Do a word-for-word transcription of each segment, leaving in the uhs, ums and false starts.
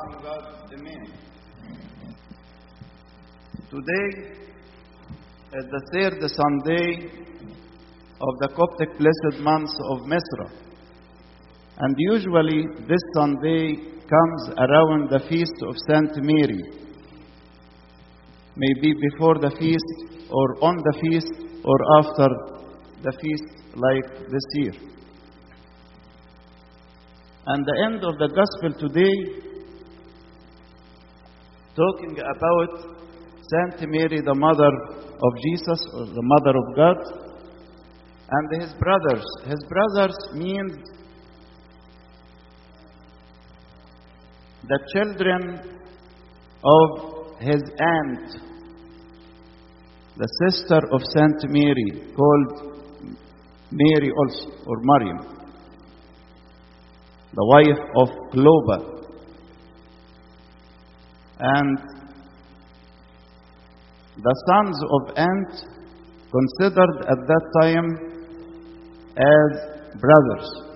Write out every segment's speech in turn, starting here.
Awesome God, amen. Today is the third Sunday of the Coptic Blessed Month of Misra. And usually this Sunday comes around the feast of Saint Mary. Maybe before the feast, or on the feast, or after the feast, like this year. And the end of the Gospel today, talking about Saint Mary, the mother of Jesus, or the mother of God, and his brothers. His brothers means the children of his aunt, the sister of Saint Mary, called Mary also, or Mariam, the wife of Clopas. And the sons of aunt considered at that time as brothers.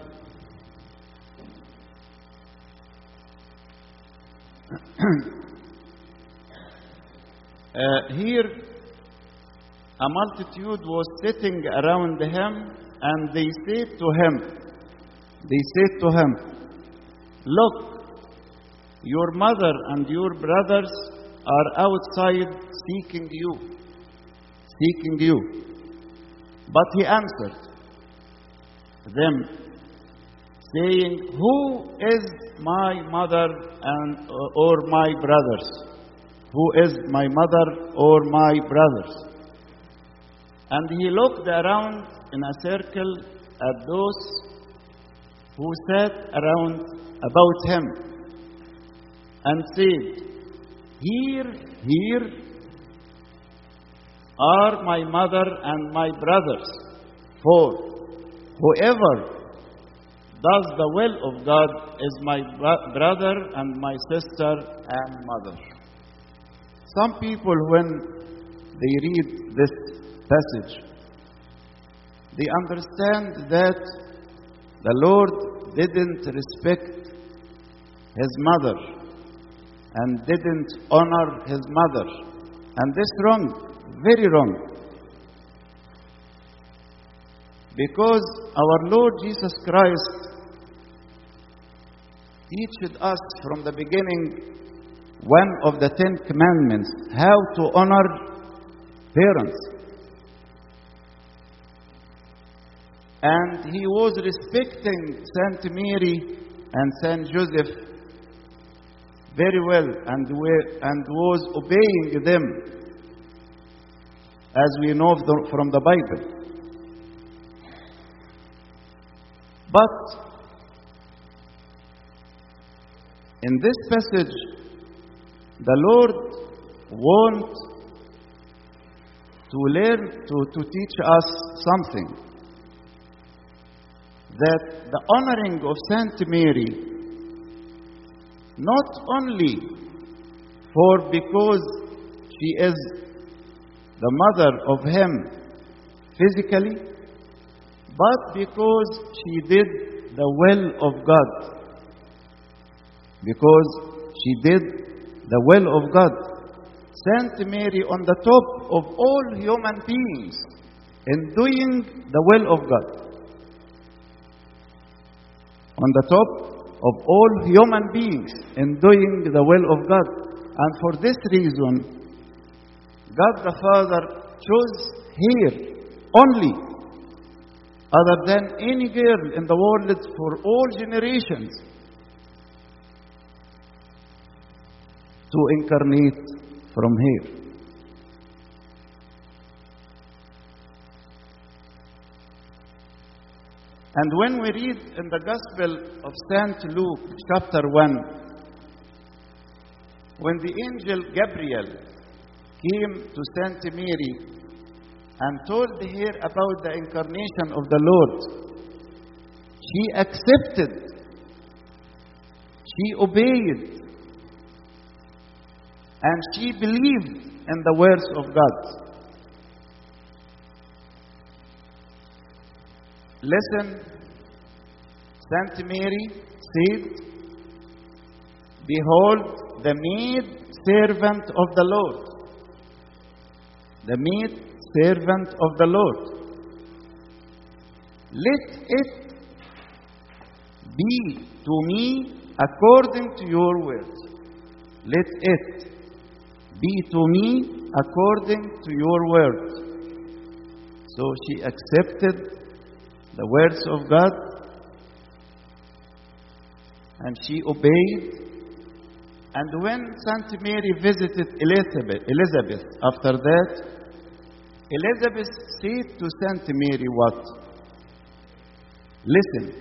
uh, here a multitude was sitting around him, and they said to him, they said to him, "Look, your mother and your brothers are outside seeking you, seeking you." But he answered them, saying, "Who is my mother and or my brothers? Who is my mother or my brothers?" And he looked around in a circle at those who sat around about him, and said, Here, here are my mother and my brothers, for whoever does the will of God is my bro- brother and my sister and mother. Some people, when they read this passage, they understand that the Lord didn't respect his mother and didn't honor his mother. And this is wrong, very wrong. Because our Lord Jesus Christ taught us from the beginning one of the Ten Commandments, how to honor parents. And he was respecting Saint Mary and Saint Joseph very well, and, we, and was obeying them, as we know from the Bible. But in this passage, the Lord wants to learn, to, to teach us something. That the honoring of Saint Mary, not only for because she is the mother of him physically, but because she did the will of God. Because she did the will of God. Saint Mary on the top of all human beings in doing the will of God. On the top of all human beings in doing the will of God. And for this reason, God the Father chose her only, other than any girl in the world for all generations, to incarnate from her. And when we read in the Gospel of Saint Luke, chapter one, when the angel Gabriel came to Saint Mary and told her about the incarnation of the Lord, she accepted, she obeyed, and she believed in the words of God. Listen, Saint Mary said, Behold, the maid servant of the Lord. The maid servant of the Lord. Let it be to me according to your word. Let it be to me according to your word. So she accepted the words of God and she obeyed. And when Saint Mary visited Elizabeth, Elizabeth after that, Elizabeth said to Saint Mary what? Listen.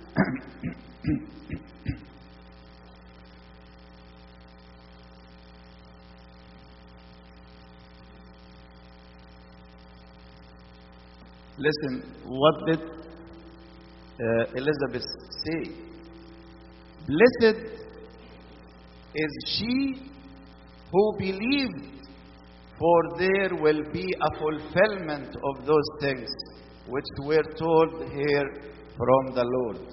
Listen, what did uh, Elizabeth say? Blessed is she who believed, for there will be a fulfillment of those things which were told her from the Lord.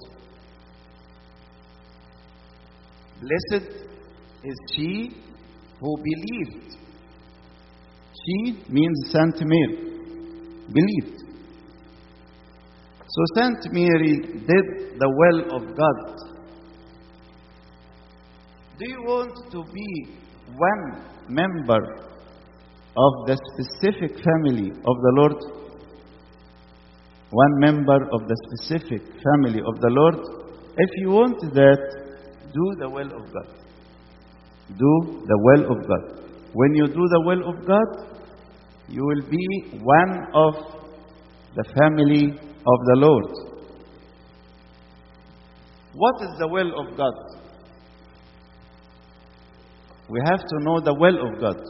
Blessed is she who believed. She means Saint Mary, believed. So Saint Mary did the will of God. Do you want to be one member of the specific family of the Lord? One member of the specific family of the Lord? If you want that, do the will of God. Do the will of God. When you do the will of God, you will be one of the family of the Lord. What is the will of God? We have to know the will of God.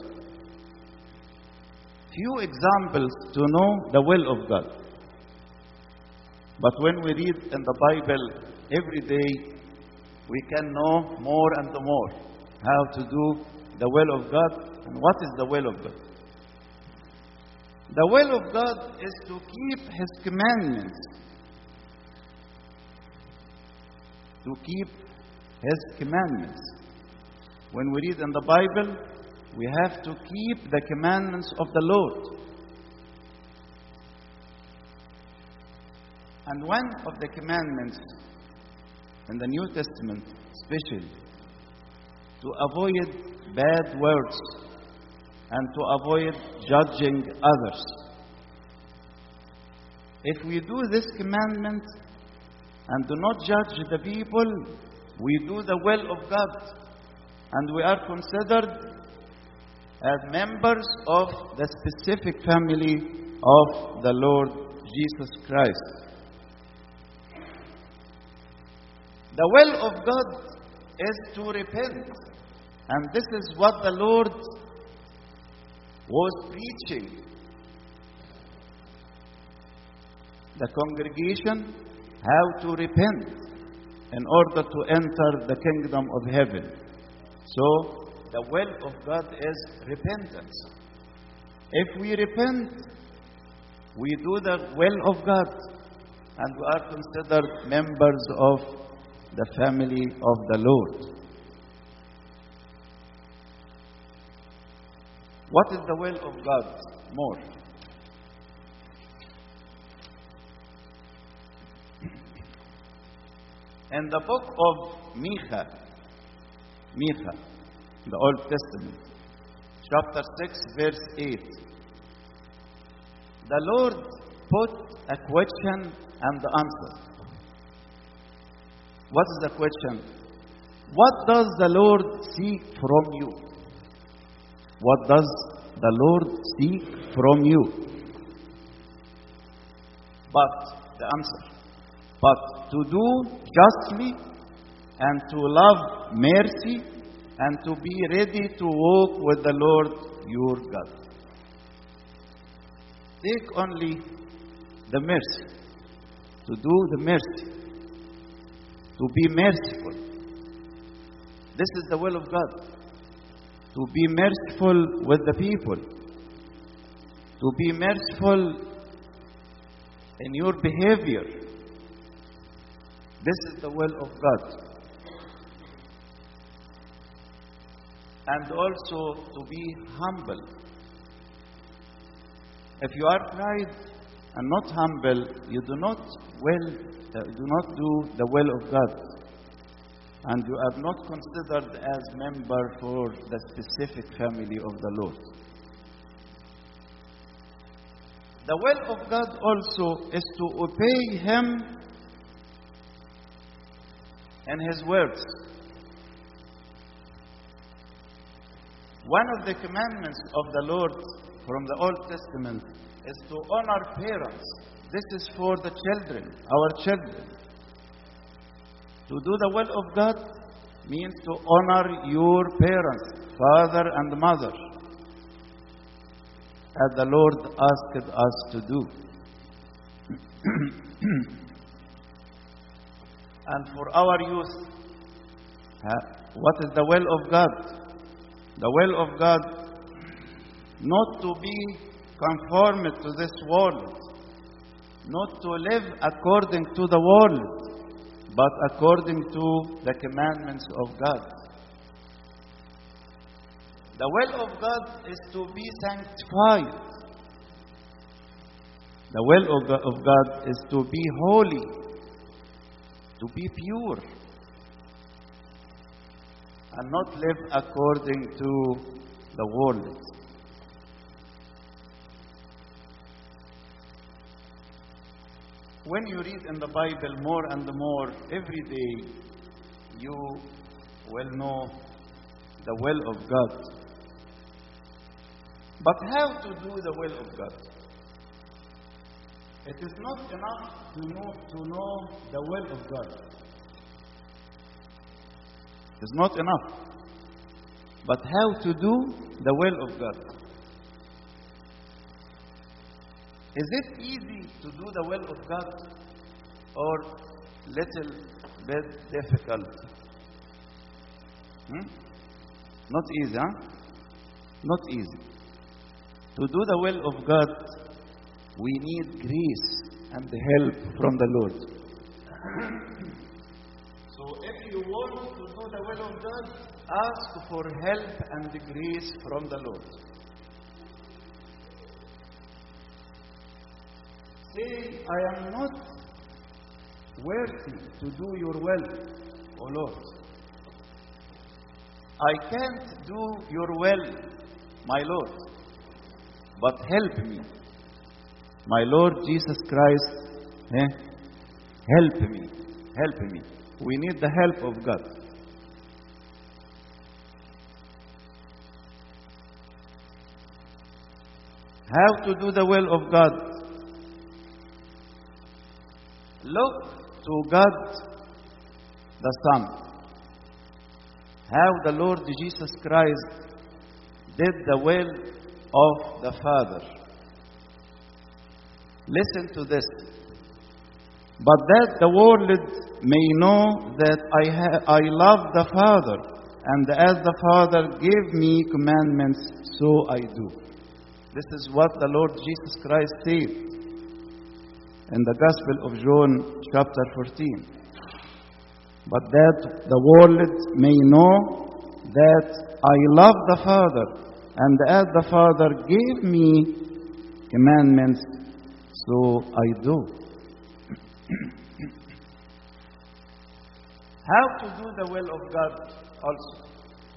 Few examples to know the will of God. But when we read in the Bible every day, we can know more and more how to do the will of God and what is the will of God. The will of God is to keep His commandments. To keep His commandments. When we read in the Bible, we have to keep the commandments of the Lord. And one of the commandments in the New Testament, especially, to avoid bad words and to avoid judging others. If we do this commandment and do not judge the people, we do the will of God. And we are considered as members of the specific family of the Lord Jesus Christ. The will of God is to repent. And this is what the Lord was preaching. The congregation, how to repent in order to enter the kingdom of heaven. So, the will of God is repentance. If we repent, we do the will of God, and we are considered members of the family of the Lord. What is the will of God more? In the book of Micah, Micah, the Old Testament, chapter six, verse eight. The Lord put a question and the answer. What is the question? What does the Lord seek from you? What does the Lord seek from you? But, the answer, but to do justly and to love mercy and to be ready to walk with the Lord your God. Take only the mercy, to do the mercy, to be merciful. This is the will of God. To be merciful with the people. To be merciful in your behavior. This is the will of God. and also to be humble. If you are pride and not humble, you do not will uh, do not do the will of God, and you are not considered as member for the specific family of the Lord. The will of God also is to obey Him in His words. One of the commandments of the Lord from the Old Testament is to honor parents. This is for the children, our children. To do the will of God means to honor your parents, father and mother, as the Lord asked us to do. And for our youth, what is the will of God? The will of God, not to be conformed to this world, not to live according to the world, but according to the commandments of God. The will of God is to be sanctified. The will of of God is to be holy, to be pure, and not live according to the world. When you read in the Bible more and more every day, you will know the will of God. But how to do the will of God? It is not enough to know, to know the will of God. It is not enough. But how to do the will of God? Is it easy to do the will of God, or little bit difficult? Hmm? Not easy, huh? Not easy. To do the will of God, we need grace and help from the Lord. So if you want to do the will of God, ask for help and grace from the Lord. Say, I am not worthy to do your will, O Lord. I can't do your will, my Lord, but help me. My Lord Jesus Christ, eh? help me, help me. We need the help of God. How to do the will of God? Look to God the Son. How the Lord Jesus Christ did the will of the Father. Listen to this. But that the world may know that I, ha- I love the Father, and as the Father gave me commandments, so I do. This is what the Lord Jesus Christ said in the Gospel of John, chapter fourteen. But that the world may know that I love the Father, and as the Father gave me commandments, so I do. How to do the will of God also?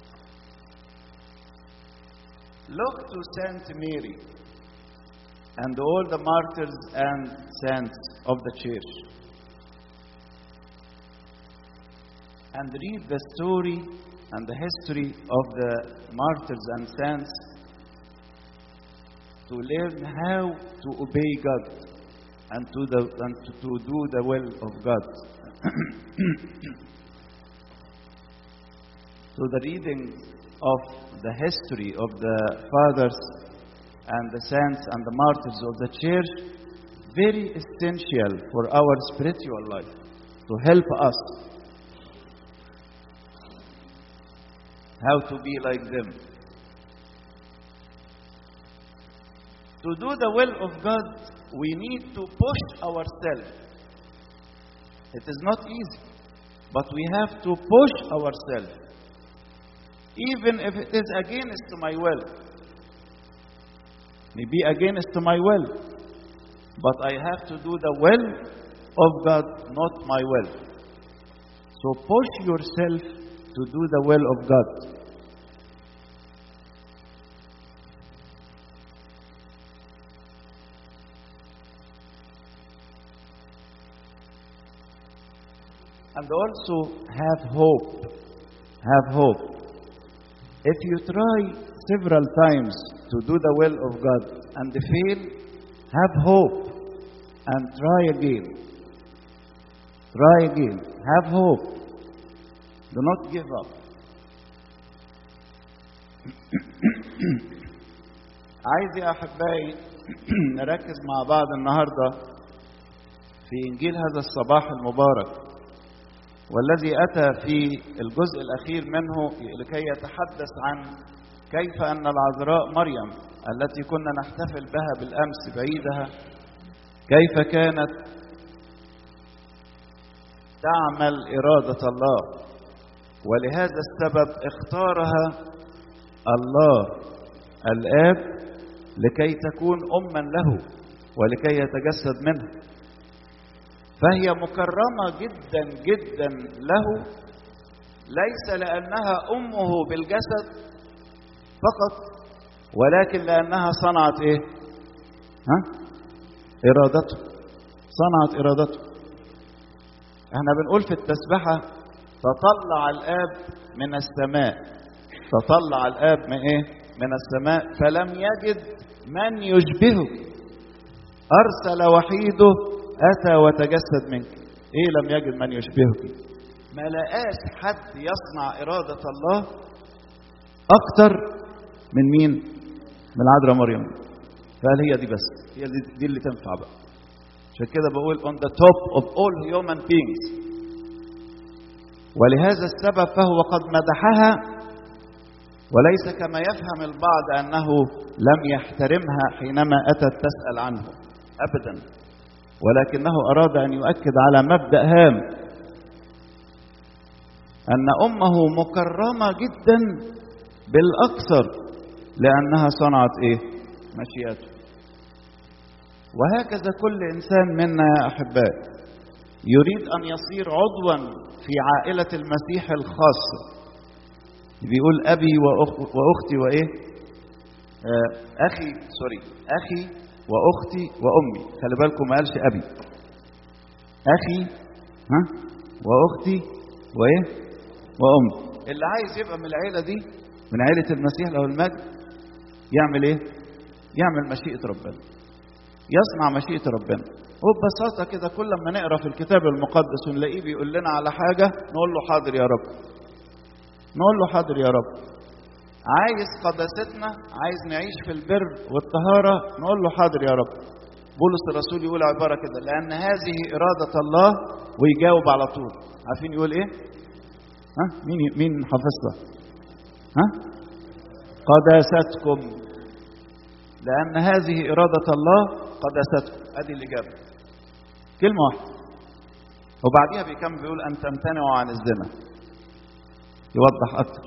Look to Saint Mary and all the martyrs and saints of the church, and read the story and the history of the martyrs and saints to learn how to obey God and to, the, and to, to do the will of God. So the reading of the history of the fathers and the saints and the martyrs of the church, very essential for our spiritual life, to help us how to be like them. To do the will of God, we need to push ourselves. It is not easy, but we have to push ourselves. even if it is against my will. Maybe against my will, but I have to do the will of God, not my will. So push yourself to do the will of God. And also have hope. Have hope. If you try several times to do the will of God and fail, have hope and try again. Try again. Have hope. Do not give up. عايز يا أحبائي نركز مع بعض النهاردة في إنجيل هذا الصباح المبارك، والذي أتى في الجزء الأخير منه لكي يتحدث عن كيف أن العذراء مريم التي كنا نحتفل بها بالأمس بعيدها كيف كانت تعمل إرادة الله، ولهذا السبب اختارها الله الآب لكي تكون أما له ولكي يتجسد منه. فهي مكرمة جدا جدا له، ليس لأنها أمه بالجسد فقط، ولكن لأنها صنعت إيه؟ ها؟ إرادته. صنعت إرادته. احنا بنقول في التسبحة تطلع الآب من السماء. تطلع الآب من إيه؟ من السماء فلم يجد من يشبهه، أرسل وحيده أتى وتجسد منك. إيه لم يجد من يشبهك؟ ما لقاش حد يصنع إرادة الله أكتر من مين؟ من العذراء مريم. فقال هي دي بس، هي دي, دي اللي تنفع بقى. عشان كده بقول on the top of all human beings. ولهذا السبب فهو قد مدحها، وليس كما يفهم البعض أنه لم يحترمها حينما أتت تسأل عنه أبدا، ولكنه أراد أن يؤكد على مبدأ هام، أن أمه مكرمة جدا بالأكثر لأنها صنعت إيه؟ مشيئته. وهكذا كل إنسان منا يا أحبائي يريد أن يصير عضوا في عائلة المسيح الخاصة. بيقول أبي وأختي وإيه؟ آه أخي سوري أخي وأختي وأمي. خلي بالكم ما قالش أبي. أخي ها وأختي وإيه؟ وأمي. اللي عايز يبقى من العيلة دي، من عيلة المسيح له المجد، يعمل إيه؟ يعمل مشيئة ربنا. يصنع مشيئة ربنا. وببساطة كده كل ما نقرأ في الكتاب المقدس ونلاقيه بيقول لنا على حاجة نقول له حاضر يا رب. نقول له حاضر يا رب. عايز قداستنا، عايز نعيش في البر والطهارة، نقول له حاضر يا رب. بولس الرسول يقول عبارة كده: لأن هذه إرادة الله، ويجاوب على طول. عارفين يقول إيه؟ ها؟ مين مين حافظها؟ ها؟ قداستكم. لأن هذه إرادة الله قداستكم. أدي الإجابة. كلمة واحدة. وبعديها بيكمل بيقول أن تمتنعوا عن الزنا. يوضح أكتر.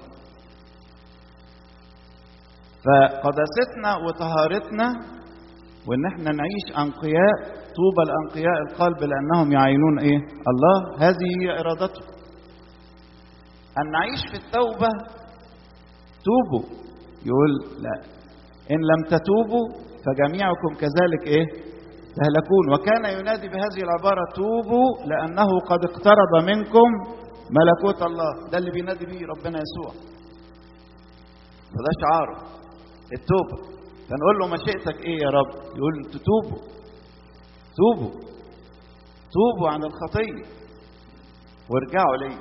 فقداستنا وطهارتنا وإن احنا نعيش أنقياء، طوبى الأنقياء القلب لأنهم يعينون إيه؟ الله. هذه هي إرادته. أن نعيش في التوبة. توبوا. يقول لا، إن لم تتوبوا فجميعكم كذلك إيه؟ تهلكون. وكان ينادي بهذه العبارة: توبوا لأنه قد اقترب منكم ملكوت الله. ده اللي بينادي بيه ربنا يسوع. فده شعاره التوبة. فنقول له مشيئتك ايه يا رب؟ يقول تتوبوا. توبوا توبوا عن الخطية وارجعوا لي.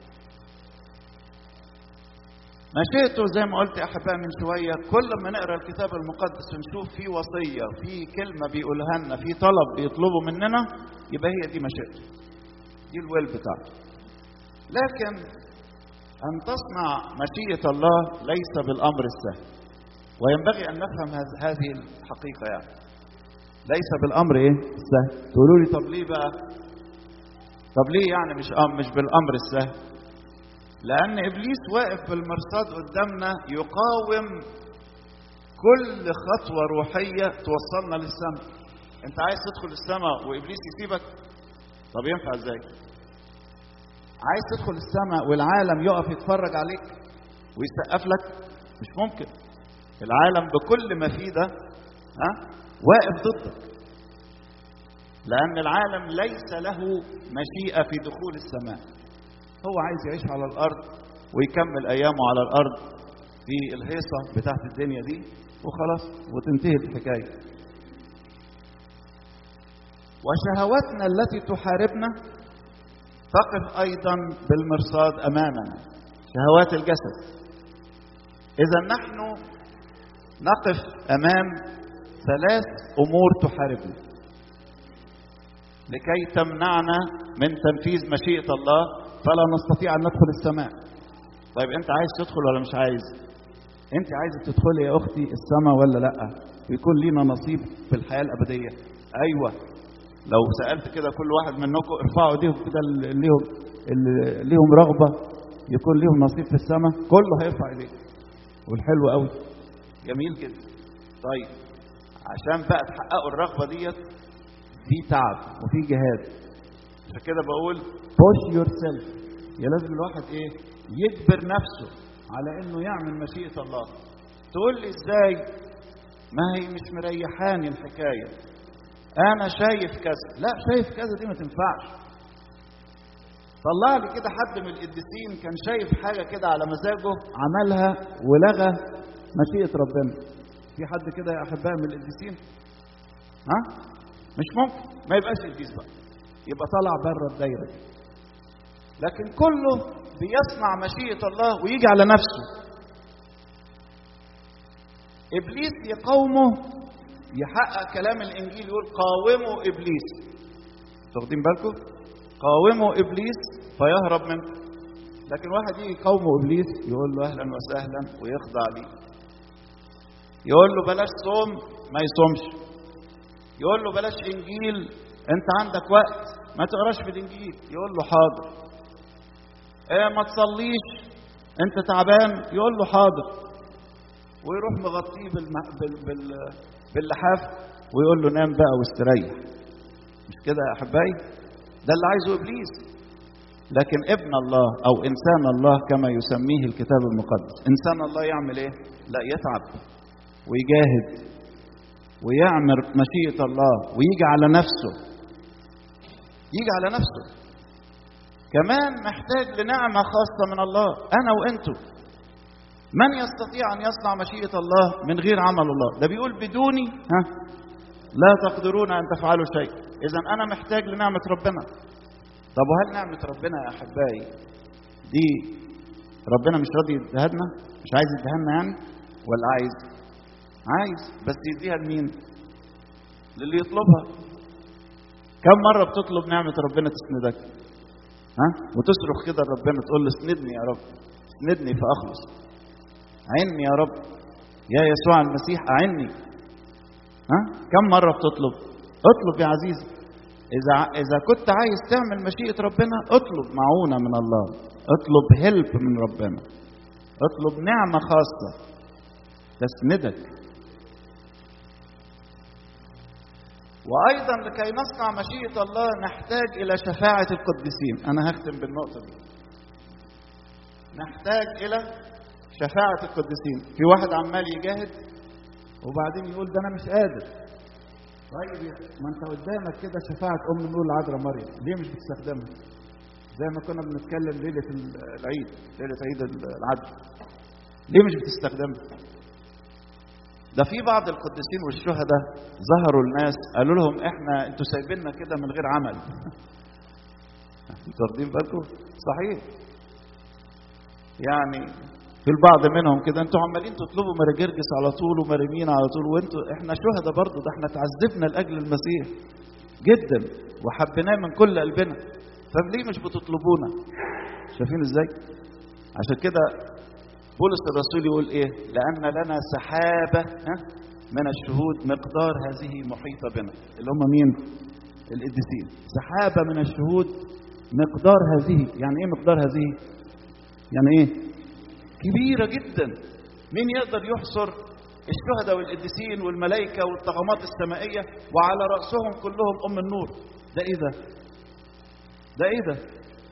مشيئته زي ما قلت يا احبائي من شوية، كل ما نقرأ الكتاب المقدس ونشوف فيه وصية، فيه كلمة بيقولها لنا، فيه طلب بيطلبه مننا، يبقى هي دي مشيئته. دي الويل بتاعته. لكن أن تصنع مشيئة الله ليس بالأمر السهل، وينبغي أن نفهم هذه الحقيقة. يعني ليس بالأمر إيه؟ السهل. تقولوا لي طب ليه بقى؟ طب ليه يعني مش مش بالأمر السهل؟ لأن إبليس واقف في المرصاد قدامنا يقاوم كل خطوة روحية توصلنا للسماء. أنت عايز تدخل السماء وإبليس يسيبك؟ طب ينفع إزاي؟ عايز تدخل السماء والعالم يقف يتفرج عليك ويسقف لك؟ مش ممكن. العالم بكل ما فيه ده ها واقف ضدك، لأن العالم ليس له مشيئة في دخول السماء. هو عايز يعيش على الأرض ويكمل أيامه على الأرض في الهيصة بتاعت الدنيا دي وخلاص وتنتهي الحكاية. وشهواتنا التي تحاربنا تقف أيضا بالمرصاد أمامنا، شهوات الجسد. إذا نحن نقف أمام ثلاث أمور تحاربنا لكي تمنعنا من تنفيذ مشيئة الله فلا نستطيع أن ندخل السماء. طيب أنت عايز تدخل ولا مش عايز؟ أنت عايزة تدخلي يا أختي السماء ولا لأ؟ ويكون لينا نصيب في الحياة الأبدية. أيوة، لو سألت كده كل واحد منكم ارفعوا ايديهم كده اللي ليهم اللي ليهم رغبة يكون ليهم نصيب في السماء، كله هيرفع ايديه. والحلو قوي، جميل جدا. طيب عشان بقى تحققوا الرغبة ديت في تعب وفي جهاد. عشان كده بقول push yourself. يا لازم الواحد ايه؟ يجبر نفسه على انه يعمل مشيئة الله. تقول لي ازاي؟ ما هي مش مريحاني الحكاية، انا شايف كذا. لا، شايف كذا دي ما تنفعش. طلع لي كده حد من القديسين كان شايف حاجة كده على مزاجه عملها ولغى مشيئة ربنا. في حد كده يا احبائي من القديسين؟ ها؟ مش ممكن، ما يبقاش قديس بقى، يبقى طلع بره الدايره دي. لكن كله بيصنع مشيئة الله ويجي على نفسه. ابليس يقاومه، يحقق كلام الانجيل يقول قاوموا ابليس. واخدين بالكم؟ قاوموا ابليس فيهرب منكم. لكن واحد يجي يقاومه ابليس يقول له اهلا وسهلا ويخضع ليه. يقول له بلاش صوم ما يصومش. يقول له بلاش انجيل، انت عندك وقت ما تقراش في الانجيل. يقول له حاضر. ايه ما تصليش انت تعبان. يقول له حاضر. ويروح مغطيه بالم... بال... بال... باللحاف ويقول له نام بقى واستريح. مش كده يا احبائي؟ ده اللي عايزه ابليس. لكن ابن الله او انسان الله كما يسميه الكتاب المقدس، انسان الله يعمل ايه؟ لا، يتعب ويجاهد ويعمل مشيئة الله ويجي على نفسه. يجي على نفسه. كمان محتاج لنعمة خاصة من الله. أنا وأنتو من يستطيع أن يصنع مشيئة الله من غير عمل الله؟ ده بيقول بدوني ها لا تقدرون أن تفعلوا شيء. إذن أنا محتاج لنعمة ربنا. طب وهل نعمة ربنا يا أحبائي دي ربنا مش راضي يديها لنا؟ مش عايز يديها لنا يعني؟ ولا عايز؟ عايز، بس يديها لمين؟ للي يطلبها. كم مرة بتطلب نعمة ربنا تسندك؟ ها؟ وتصرخ كده لربنا تقول له اسندني يا رب، اسندني فأخلص. أعني يا رب، يا يسوع المسيح أعني. ها؟ كم مرة بتطلب؟ اطلب يا عزيزي. إذا إذا كنت عايز تعمل مشيئة ربنا اطلب معونة من الله، اطلب هيلب من ربنا، اطلب نعمة خاصة تسندك. وأيضا لكي نصنع مشيئة الله نحتاج إلى شفاعة القديسين. أنا هختم بالنقطة دي. نحتاج إلى شفاعة القديسين. في واحد عمال يجاهد وبعدين يقول ده أنا مش قادر. طيب ما أنت قدامك كده شفاعة أم نور العذراء مريم، ليه مش بتستخدمها؟ زي ما كنا بنتكلم ليلة العيد، ليلة عيد العدل، ليه مش بتستخدمها؟ ده في بعض القديسين والشهداء ظهروا الناس قالوا لهم احنا انتوا سايبيننا كده من غير عمل. انتوا واخدين بالكم؟ صحيح. يعني في البعض منهم كده انتوا عمالين تطلبوا مراجرجس على طول ومريمين على طول، وانتوا احنا شهداء برضه، ده احنا تعذبنا لاجل المسيح جدا وحبيناه من كل قلبنا، فليه مش بتطلبونا؟ شايفين ازاي؟ عشان كده بولس الرسول يقول ايه؟ لأن لنا سحابة من الشهود مقدار هذه محيطة بنا. اللي هم مين؟ القديسين. سحابة من الشهود مقدار هذه. يعني ايه مقدار هذه؟ يعني ايه؟ كبيرة جدا. مين يقدر يحصر الشهداء والقديسين والملائكة والطغمات السمائية وعلى رأسهم كلهم أم النور؟ ده ايه ده؟ ده ايه ده؟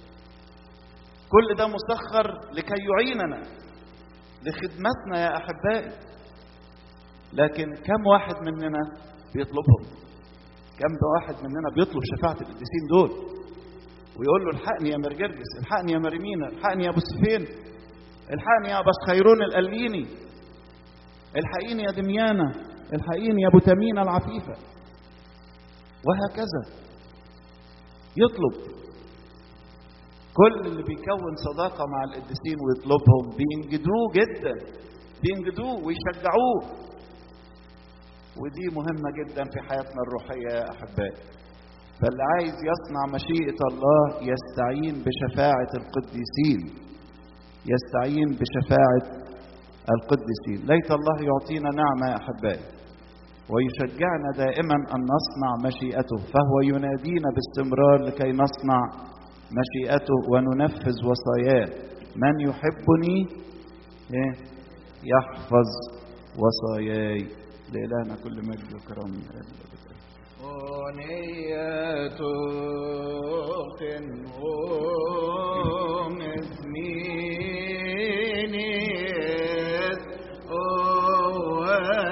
كل ده مسخر لكي يعيننا لخدمتنا يا أحبائي. لكن كم واحد مننا بيطلبهم؟ كم واحد مننا بيطلب شفاعة القديسين دول ويقول له الحقني يا مرجرجس، الحقني يا مريمينا، الحقني يا ابو سفين، الحقني يا بس خيرون القليني، الحقيني يا دميانة، الحقيني يا ابو تمينة العفيفة، وهكذا يطلب. كل اللي بيكون صداقة مع القديسين ويطلبهم بينجدوه جدا، بينجدوه ويشجعوه. ودي مهمة جدا في حياتنا الروحية يا أحبائي. فاللي عايز يصنع مشيئة الله يستعين بشفاعة القديسين، يستعين بشفاعة القديسين. ليت الله يعطينا نعمة يا أحبائي ويشجعنا دائما أن نصنع مشيئته، فهو ينادينا باستمرار لكي نصنع مشيئته وننفذ وصاياه. من يحبني يحفظ وصاياي. لإلهنا كل مجد وكرم من الآن.